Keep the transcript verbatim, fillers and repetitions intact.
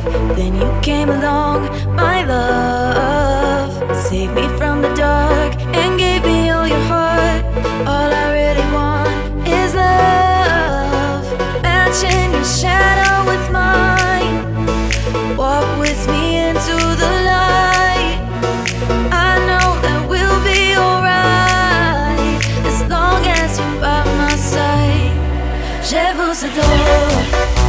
Then you came along, my love, saved me from the dark and gave me all your heart. All I really want is love, matching your shadow with mine. Walk with me into the light. I know that we'll be alright as long as you're by my side. Je vous adore.